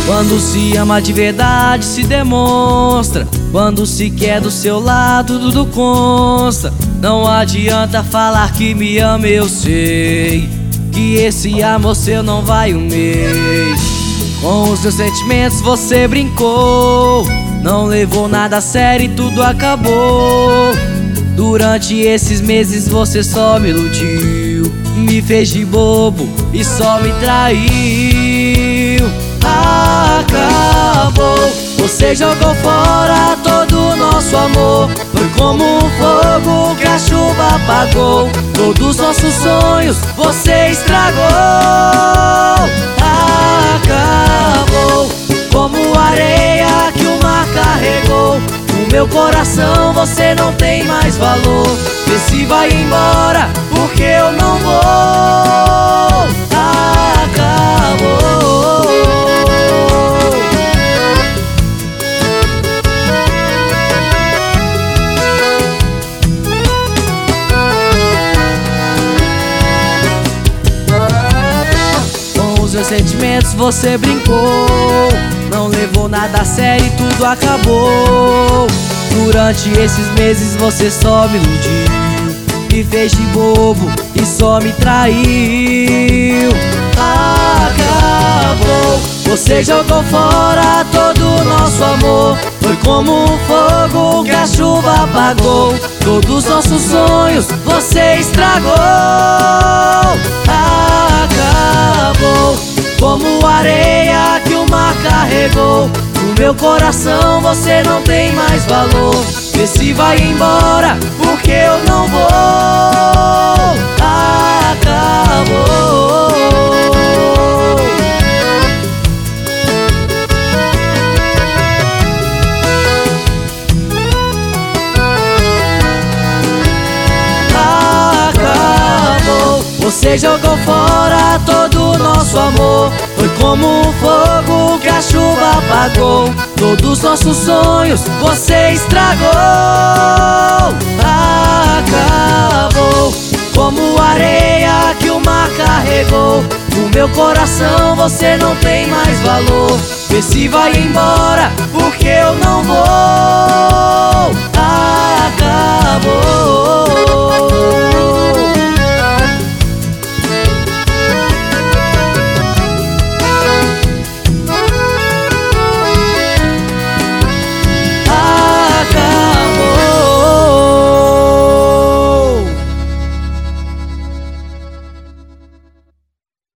Quando se ama de verdade se demonstra. Quando se quer do seu lado tudo consta. Não adianta falar que me ama, eu sei que esse amor seu não vai um mês. Com os seus sentimentos você brincou, não levou nada a sério e tudo acabou. Durante esses meses você só me iludiu, me fez de bobo e só me traiu. Acabou, você jogou fora todo o nosso amor. Foi como um fogo que a chuva apagou. Todos os nossos sonhos você estragou. Acabou, como areia que o mar carregou. O meu coração você não tem mais valor. Vê se vai embora, porque eu não vou. Acabou. Com os meus sentimentos você brincou, não levou nada a sério e tudo acabou. Durante esses meses você só me iludiu, me fez de bobo e só me traiu. Acabou, você jogou fora todo o nosso amor. Foi como um fogo que a chuva apagou. Todos os nossos sonhos você estragou. Acabou, como areia que o mar carregou. No meu coração você não tem mais valor. Vê se vai embora, porque eu não vou. Acabou. Acabou, você jogou fora todo o nosso amor. Foi como um fogo que a chuva apagou. Todos os nossos sonhos você estragou. Acabou, como areia que o mar carregou. No meu coração você não tem mais valor. Vê se vai embora, porque eu não